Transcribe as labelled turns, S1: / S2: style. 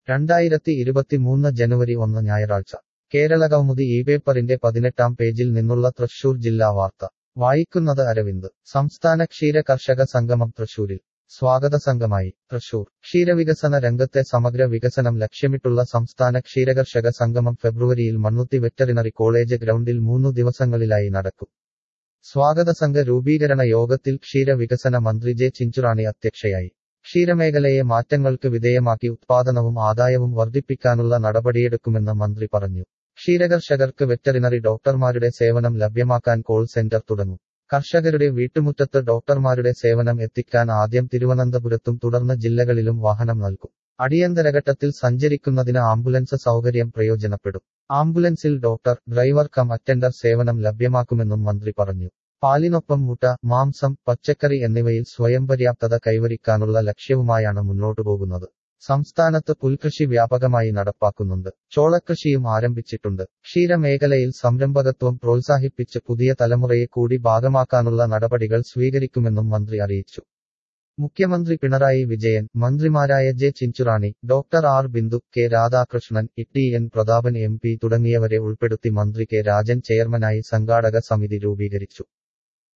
S1: 2023 ജനുവരി 1 ഞായറാഴ്ച കേരളകൗമുദി ഈ പേപ്പറിന്റെ 18-ാം പേജിൽ നിന്നുള്ള തൃശൂർ ജില്ലാ വാർത്ത വായിക്കുന്നത് അരവിന്ദ്. സംസ്ഥാന ക്ഷീര കർഷക സംഗമം തൃശൂരിൽ സ്വാഗത സംഘമായി. തൃശൂർ ക്ഷീരവികസന രംഗത്തെ സമഗ്ര വികസനം ലക്ഷ്യമിട്ടുള്ള സംസ്ഥാന ക്ഷീരകർഷക സംഗമം ഫെബ്രുവരിയിൽ മണ്ണുത്തി വെറ്ററിനറി കോളേജ് ഗ്രൗണ്ടിൽ 3 ദിവസങ്ങളിലായി നടക്കും. സ്വാഗത സംഘ രൂപീകരണ യോഗത്തിൽ ക്ഷീര വികസന മന്ത്രി ജെ ചിഞ്ചുറാണി അധ്യക്ഷയായി. ക്ഷീരമേഖലയെ മാറ്റങ്ങൾക്ക് വിധേയമാക്കി ഉത്പാദനവും ആദായവും വർദ്ധിപ്പിക്കാനുള്ള നടപടിയെടുക്കുമെന്ന് മന്ത്രി പറഞ്ഞു. ക്ഷീരകർഷകർക്ക് വെറ്ററിനറി ഡോക്ടർമാരുടെ സേവനം ലഭ്യമാക്കാൻ കോൾ സെന്റർ തുടങ്ങും. കർഷകരുടെ വീട്ടുമുറ്റത്ത് ഡോക്ടർമാരുടെ സേവനം എത്തിക്കാൻ ആദ്യം തിരുവനന്തപുരത്തും തുടർന്ന് ജില്ലകളിലും വാഹനം നൽകും. അടിയന്തരഘട്ടത്തിൽ സഞ്ചരിക്കുന്നതിന് ആംബുലൻസ് സൗകര്യം പ്രയോജനപ്പെടും. ആംബുലൻസിൽ ഡോക്ടർ, ഡ്രൈവർ കം അറ്റൻഡർ സേവനം ലഭ്യമാക്കുമെന്നും മന്ത്രി പറഞ്ഞു. പാലിനൊപ്പം മുട്ട, മാംസം, പച്ചക്കറി എന്നിവയിൽ സ്വയം പര്യാപ്തത കൈവരിക്കാനുള്ള ലക്ഷ്യവുമായാണ് മുന്നോട്ടുപോകുന്നത്. സംസ്ഥാനത്ത് പുൽകൃഷി വ്യാപകമായി നടപ്പാക്കുന്നുണ്ട്. ചോളകൃഷിയും ആരംഭിച്ചിട്ടുണ്ട്. ക്ഷീരമേഖലയിൽ സംരംഭകത്വം പ്രോത്സാഹിപ്പിച്ച് പുതിയ തലമുറയെ കൂടി ഭാഗമാക്കാനുള്ള നടപടികൾ സ്വീകരിക്കുമെന്നും മന്ത്രി അറിയിച്ചു. മുഖ്യമന്ത്രി പിണറായി വിജയൻ, മന്ത്രിമാരായ J Chinchurani, doctor R Bindu, K Radhakrishnan, T N Prathapan M P തുടങ്ങിയവരെ ഉൾപ്പെടുത്തി മന്ത്രി കെ രാജൻ ചെയർമാനായി സംഘാടക സമിതി രൂപീകരിച്ചു.